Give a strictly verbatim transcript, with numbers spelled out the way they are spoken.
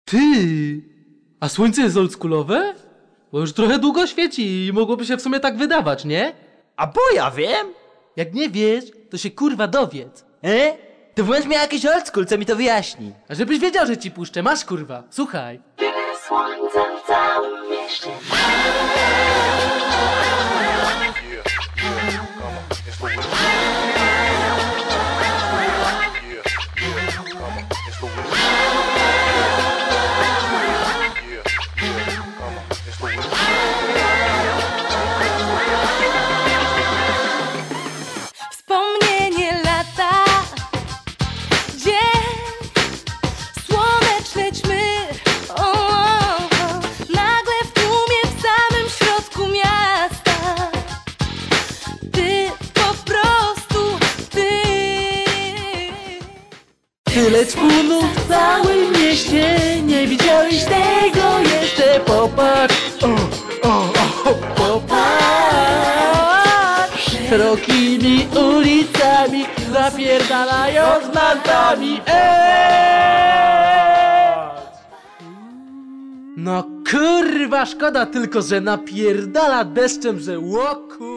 Ty! A słońce jest oldschoolowe? Bo już trochę długo świeci i mogłoby się w sumie tak wydawać, nie? A bo ja wiem! Jak nie wiesz, to się kurwa dowiedz. E? To włącz mi jakiś oldschool, co mi to wyjaśni. A żebyś wiedział, że ci puszczę, masz kurwa, słuchaj. Słońce w całym mieście. Wspomnienie lata, dzień słoneczny ćmy, o, o, o. Nagle w tłumie w samym środku miasta. Ty, po prostu ty. Tyle czpunów w całym mieście, nie widziałeś tego jeszcze, popatrz. O, o, o, popatrz. Szerokimi ulicami zapierdalają z mantami. Eee! No kurwa, szkoda tylko, że napierdala deszczem, że ło